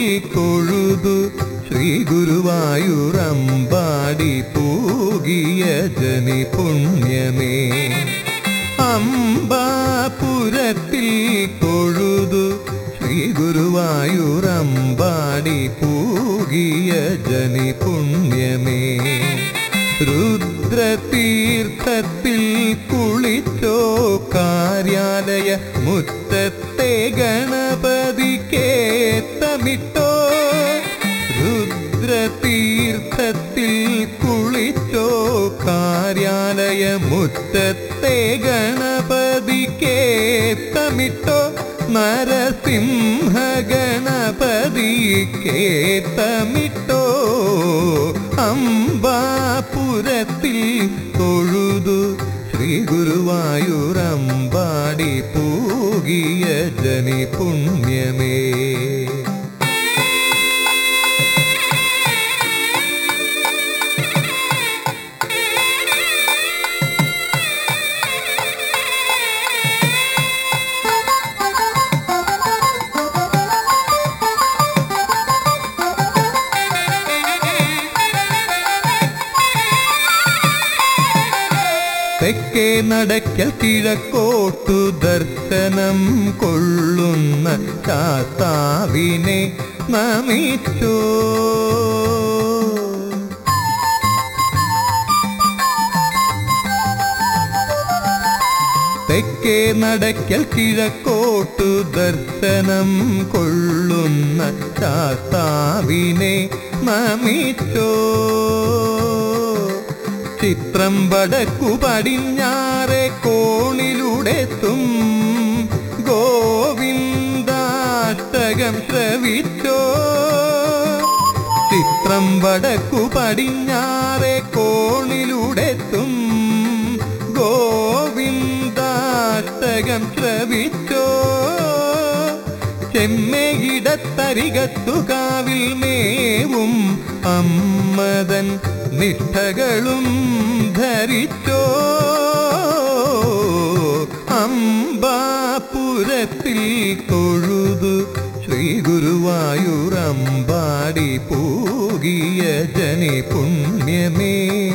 തൊഴുതു ശ്രീ ഗുരുവായൂരമ്പാടി പൂകിയ ജനി പുണ്യമേ. അംബാപുരത്തിൽ തൊഴുതു ശ്രീ ഗുരുവായൂരമ്പാടി പൂകിയ ജനി പുണ്യമേ. രുദ്രതീർത്ഥത്തിൽ കുളിച്ചോ കാര്യാലയ മുറ്റത്തെ ഗണപതിക്കേത്തമിട്ടോ. രുദ്രതീർത്ഥത്തിൽ കുളിച്ചോ കാര്യാലയ മുറ്റത്തെ ഗണപതിക്കേത്തമിട്ടോ. നരസിംഹ ഗണപതിക്കേത്തമിട്ടോ. അംബാപുരത്തിൽ തൊഴുതു ശ്രീ ഗുരുവായൂരമ്പാടി പൂകിയ ജനി പുണ്യമേ. തെക്കേ നടക്കൽ കിഴക്കോട്ടു ദർശനം കൊള്ളുന്ന ശാസ്താവിനെ നമിച്ചോ. തെക്കേ നടക്കൽ കിഴക്കോട്ടു ദർശനം കൊള്ളുന്ന ശാസ്താവിനെ നമിച്ചോ. ചിത്രം വടക്കു പടിഞ്ഞാറെ കോണിലൂടെത്തും ഗോവിന്ദാഷ്ടകം ശ്രവിച്ചോ. ചിത്രം വടക്കു പടിഞ്ഞാറെ കോണിലൂടെത്തും ഗോവിന്ദാഷ്ടകം ശ്രവിച്ചോ. ചെമ്മയിടത്തരികത്തു കാവിൽ മേവും അമ്മതൻ നിഷ്ഠകളും ധരിച്ചോ. അംബാപുരത്തിൽ തൊഴുതു ശ്രീ ഗുരുവായൂരമ്പാടി പൂകിയ ജനി പുണ്യമേ.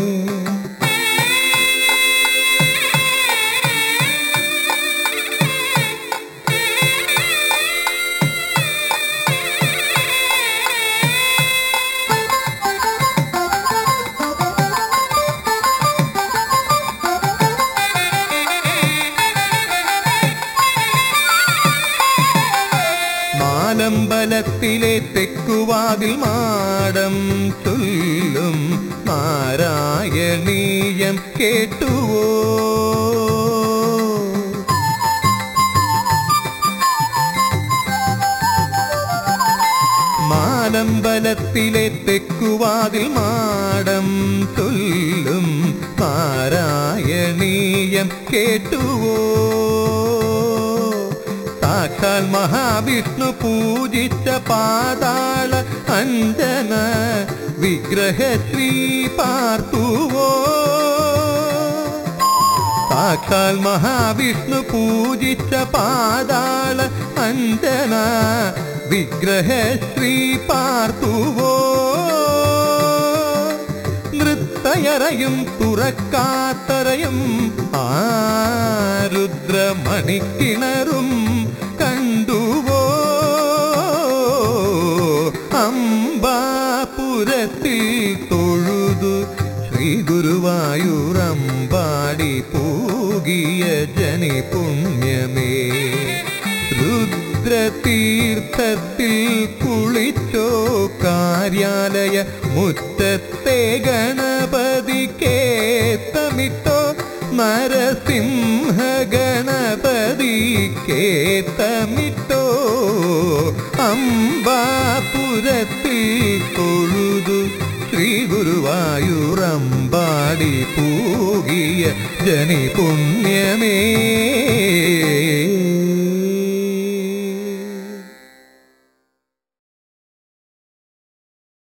മാലമ്പലത്തിലെ തെക്കുവാതിൽ മാടം ചൊല്ലും നാരായണീയം കേട്ടുവോ. മാലമ്പലത്തിലെ തെക്കുവാതിൽ മാടം ചൊല്ലും നാരായണീയം കേട്ടുവോ. സാക്ഷാൽ മഹാവിഷ്ണു പൂജിച്ച പാതാള അഞ്ജന വിഗ്രഹ ശ്രീ പാർത്തുവോ. സാക്ഷാൽ മഹാവിഷ്ണു പൂജിച്ച പാതാള അഞ്ജന വിഗ്രഹ ശ്രീ പാർത്തുവോ. നൃത്തയറയും തുറക്കാത്തറയും രുദ്രമണിക്കിണറും കണ്ടുവോ. അംബാപുരത്തിൽ തൊഴുതു ശ്രീ ഗുരുവായൂരമ്പാടി പൂകിയ ജനി പുണ്യമേ. രുദ്രതീർത്ഥത്തിൽ കുളിച്ചോ കാര്യാലയ മുറ്റത്തെ ഗണപതിക്കേത്തമിട്ടോ. നരസിംഹ ഗണപതിക്കേത്തമിട്ടോ. അംബാപുരത്തിൽ തൊഴുതു ശ്രീ ഗുരുവായൂരമ്പാടി പൂകിയ ജനി പുണ്യമേ.